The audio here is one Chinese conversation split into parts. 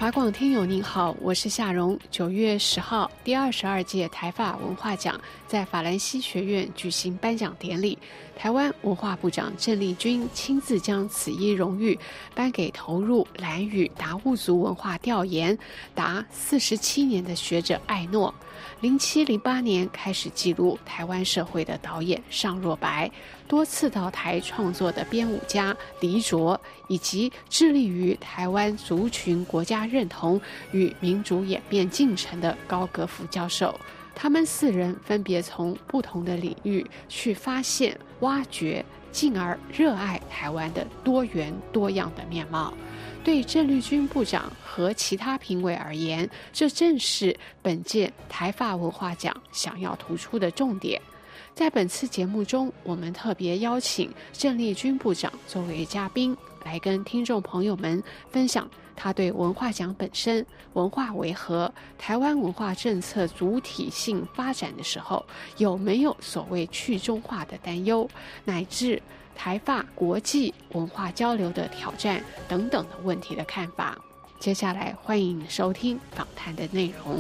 华广听友您好，我是夏蓉。9月10号，第22届台法文化奖在法兰西学院举行颁奖典礼。台湾文化部长郑丽君亲自将此一荣誉颁给投入兰屿达悟族文化调研达47年的学者艾诺。07-08年开始记录台湾社会的导演尚若白，多次到台创作的编舞家黎卓，以及致力于台湾族群国家认同与民主演变进程的高格夫教授。他们4人分别从不同的领域去发现、挖掘，进而热爱台湾的多元多样的面貌。对郑丽君部长和其他评委而言，这正是本届台法文化奖想要突出的重点。在本次节目中，我们特别邀请郑丽君部长作为嘉宾，来跟听众朋友们分享他对文化奖本身、文化为何、台湾文化政策主体性发展的时候，有没有所谓去中化的担忧，乃至台法国际文化交流的挑战等等的问题的看法。接下来欢迎收听访谈的内容。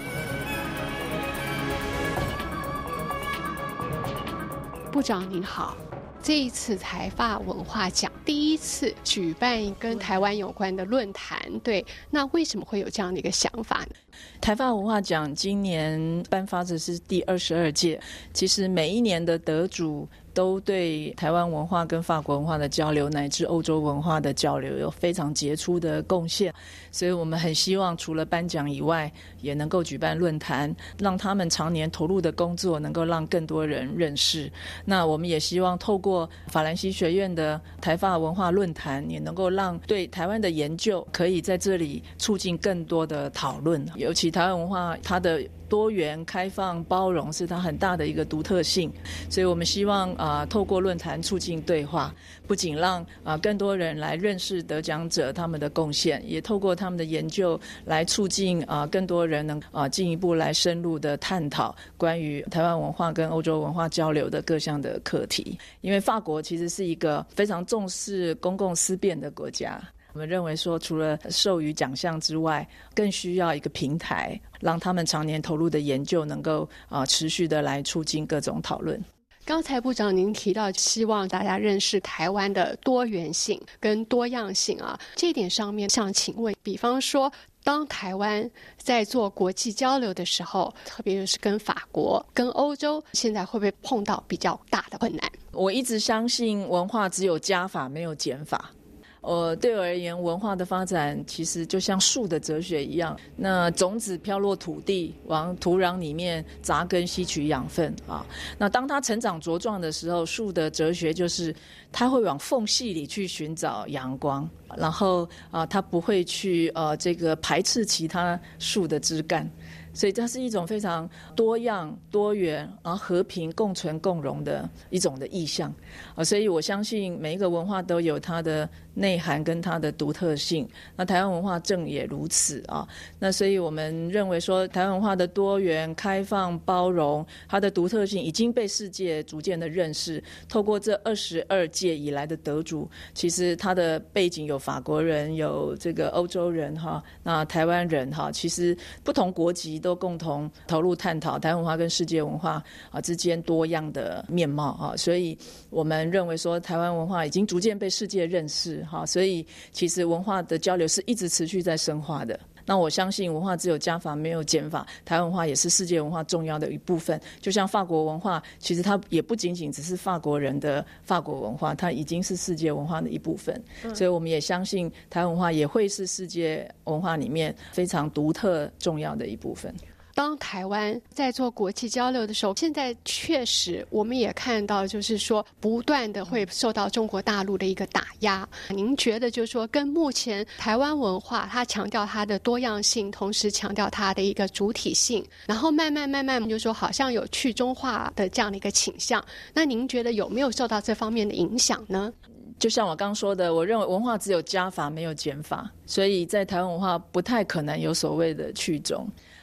部长您好，这一次台法文化奖第一次举办跟台湾有关的论坛，对，那为什么会有这样的一个想法呢？ 台法文化奖今年颁发的是第22届，其实每一年的得主都对台湾文化跟法国文化的交流乃至欧洲文化的交流有非常杰出的贡献，所以我们很希望除了颁奖以外，也能够举办论坛，让他们常年投入的工作能够让更多人认识。那我们也希望透过法兰西学院的台法文化论坛，也能够让对台湾的研究可以在这里促进更多的讨论。尤其台湾文化它的多元、开放、包容是它很大的一个独特性，所以我们希望透过论坛促进对话，不仅让更多人来认识得奖者他们的贡献，也透过他们的研究来促进更多人能进一步来深入的探讨关于台湾文化跟欧洲文化交流的各项的课题。因为法国其实是一个非常重视公共思辨的国家，我们认为说除了授予奖项之外，更需要一个平台，让他们常年投入的研究能够持续的来促进各种讨论。 刚才部长您提到希望大家认识台湾的多元性跟多样性啊，这一点上面想请问，比方说当台湾在做国际交流的时候，特别是跟法国跟欧洲，现在会不会碰到比较大的困难？ 我一直相信文化只有加法没有减法。对我而言，文化的发展其实就像树的哲学一样，那种子飘落土地，往土壤里面扎根吸取养分啊。那当它成长茁壮的时候，树的哲学就是它会往缝隙里去寻找阳光，然后它不会去这个排斥其他树的枝干。所以它是一种非常多样多元然后和平共存共荣的一种的意象所以我相信每一个文化都有它的内涵跟它的独特性，那台湾文化正也如此那所以我们认为说台湾文化的多元开放包容，它的独特性已经被世界逐渐的认识。透过这22届以来的得主，其实他的背景有法国人，有这个欧洲人那台湾人其实不同国籍都共同投入探讨台湾文化跟世界文化之间多样的面貌所以我们认为说台湾文化已经逐渐被世界认识所以其实文化的交流是一直持续在深化的。那我相信文化只有加法没有减法，台湾文化也是世界文化重要的一部分。就像法国文化，其实它也不仅仅只是法国人的法国文化，它已经是世界文化的一部分所以我们也相信台湾文化也会是世界文化里面非常独特重要的一部分。 当台湾在做国际交流的时候，现在确实我们也看到就是说不断的会受到中国大陆的一个打压。您觉得就是说跟目前台湾文化它强调它的多样性，同时强调它的一个主体性，然后慢慢就说好像有去中化的这样的一个倾向，那您觉得有没有受到这方面的影响呢？ 就像我刚说的，我认为文化只有加法没有减法，所以在台湾文化不太可能有所谓的去中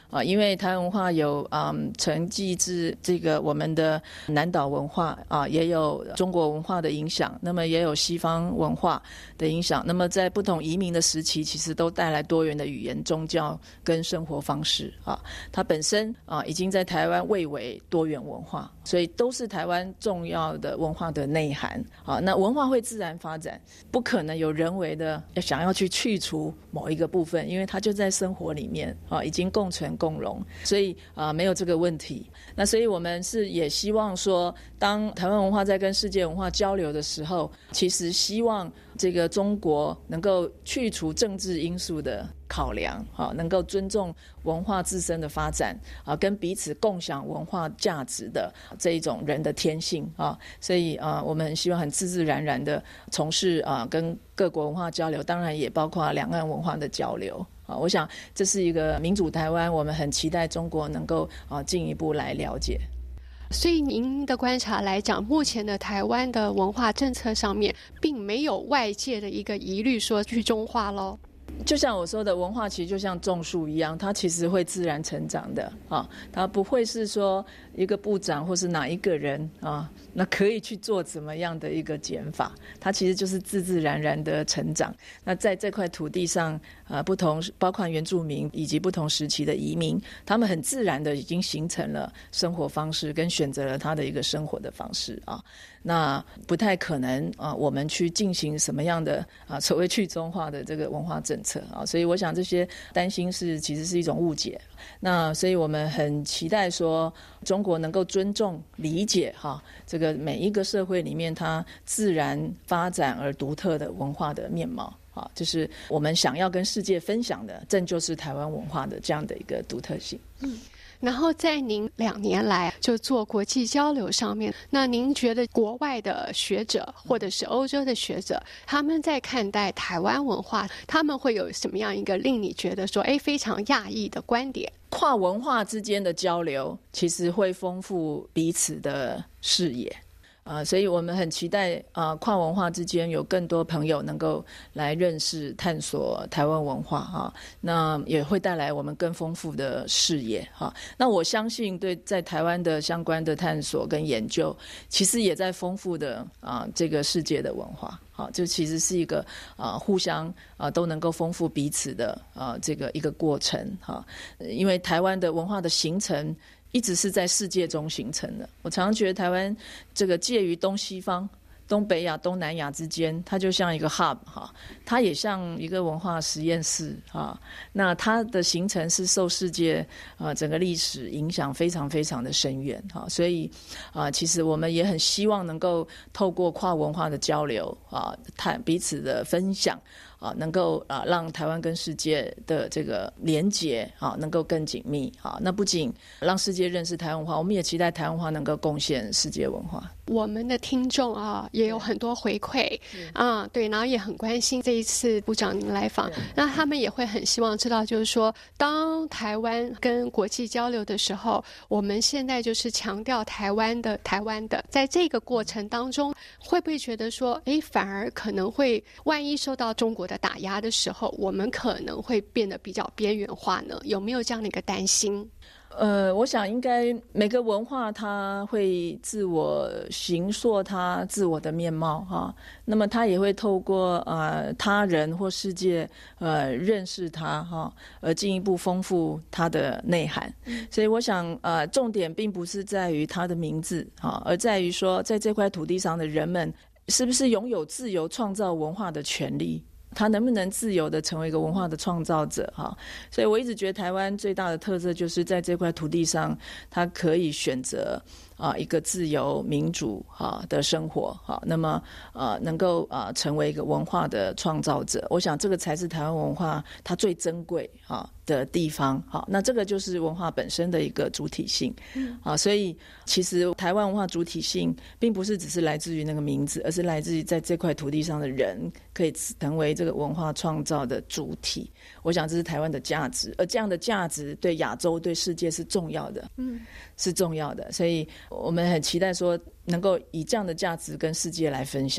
因为台湾文化有承继自这个我们的南岛文化也有中国文化的影响，那么也有西方文化的影响，那么在不同移民的时期其实都带来多元的语言、宗教跟生活方式它本身已经在台湾蔚为多元文化，所以都是台湾重要的文化的内涵那文化会自然发展，不可能有人为的想要去去除某一个部分，因为它就在生活里面已经共存共荣，所以没有这个问题。那所以我们是也希望说，当台湾文化在跟世界文化交流的时候，其实希望这个中国能够去除政治因素的考量能够尊重文化自身的发展跟彼此共享文化价值的这一种人的天性所以我们希望很自然然的从事跟各国文化交流，当然也包括两岸文化的交流我想这是一个民主台湾，我们很期待中国能够进一步来了解。 所以您的观察来讲，目前的台湾的文化政策上面并没有外界的一个疑虑说去中化咯。 就像我说的，文化其实就像种树一样，它其实会自然成长的它不会是说一个部长或是哪一个人那可以去做怎么样的一个减法，它其实就是自自然然的成长。那在这块土地上不同包括原住民以及不同时期的移民，他们很自然的已经形成了生活方式跟选择了他的一个生活的方式那不太可能我们去进行什么样的所谓去中化的这个文化政策所以我想这些担心其实是一种误解。那所以我们很期待说中国能够尊重理解这个每一个社会里面它自然发展而独特的文化的面貌就是我们想要跟世界分享的，正就是台湾文化的这样的一个独特性。 然后在您2年来就做国际交流上面，那您觉得国外的学者或者是欧洲的学者，他们在看待台湾文化，他们会有什么样一个令你觉得说非常讶异的观点？ 跨文化之间的交流其实会丰富彼此的视野所以我们很期待跨文化之间有更多朋友能够来认识探索台湾文化那也会带来我们更丰富的视野那我相信对在台湾的相关的探索跟研究，其实也在丰富的这个世界的文化就其实是一个互相都能够丰富彼此的这个一个过程因为台湾的文化的形成一直是在世界中形成的。我常常觉得台湾这个介于东西方、东北亚、东南亚之间，它就像一个 hub 它也像一个文化实验室那它的形成是受世界整个历史影响非常非常的深远所以其实我们也很希望能够透过跨文化的交流彼此的分享能够让台湾跟世界的这个连结能够更紧密那不仅让世界认识台湾文化，我们也期待台湾文化能够贡献世界文化。 我们的听众也有很多回馈对，然后也很关心这一次部长您来访，那他们也会很希望知道，就是说当台湾跟国际交流的时候，我们现在就是强调台湾的，在这个过程当中会不会觉得说反而可能会万一受到中国的打压的时候，我们可能会变得比较边缘化呢？有没有这样的一个担心？ 我想应该每个文化它会自我形塑它自我的面貌那么它也会透过他人或世界认识它而进一步丰富它的内涵所以我想重点并不是在于它的名字而在于说在这块土地上的人们是不是拥有自由创造文化的权利，他能不能自由的成为一个文化的创造者所以我一直觉得台湾最大的特色就是在这块土地上他可以选择一个自由民主的生活那么能够成为一个文化的创造者，我想这个才是台湾文化它最珍贵的地方那这个就是文化本身的一个主体性所以其实台湾文化主体性并不是只是来自于那个名字，而是来自于在这块土地上的人可以成为这个文化创造的主体，我想这是台湾的价值，而这样的价值对亚洲对世界是重要的是重要的，所以我们很期待说能够以这样的价值跟世界来分享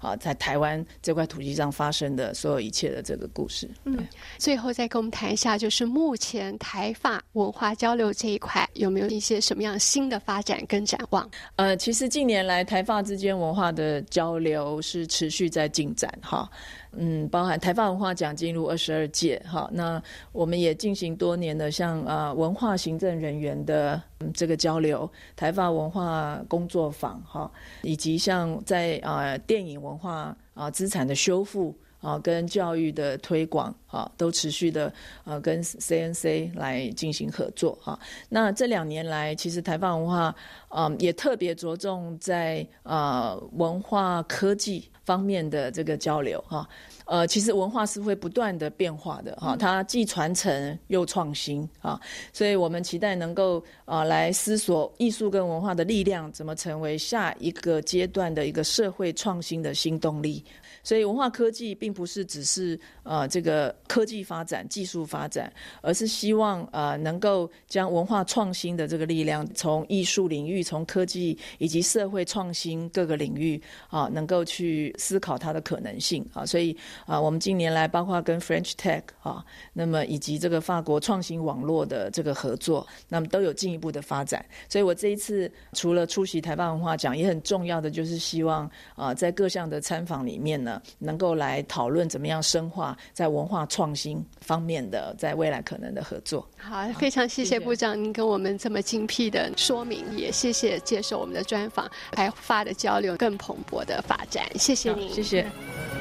在台湾这块土地上发生的所有一切的这个故事。 最后再跟我们谈一下，就是目前台法文化交流这一块有没有一些什么样新的发展跟展望？ 其实近年来台法之间文化的交流是持续在进展哈。包含台法文化奖进入22届哈，那我们也进行多年的像文化行政人员的这个交流，台法文化工作坊哈，以及像在电影文化资产的修复跟教育的推广都持续的跟 CNC 来进行合作哈。那这2年来，其实台法文化也特别着重在文化科技方面的这个交流哈。其实文化是会不断的变化的哈，它既传承又创新啊，所以我们期待能够来思索艺术跟文化的力量怎么成为下一个阶段的一个社会创新的新动力。所以文化科技并不是只是这个科技发展、技术发展，而是希望能够将文化创新的这个力量，从艺术领域、从科技以及社会创新各个领域能够去思考它的可能性啊。所以我们近年来包括跟 French Tech 那么以及这个法国创新网络的这个合作，那么都有进一步的发展。所以我这一次除了出席台法文化奖，也很重要的就是希望在各项的参访里面呢，能够来讨论怎么样深化在文化创新方面的在未来可能的合作。 好，非常谢谢部长您跟我们这么精辟的说明，也谢谢接受我们的专访，台法的交流更蓬勃的发展。谢谢您， 谢谢。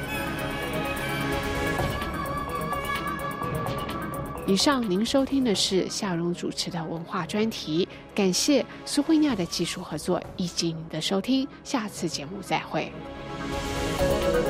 以上您收听的是夏蓉主持的文化专题，感谢苏慧亚的技术合作以及您的收听，下次节目再会。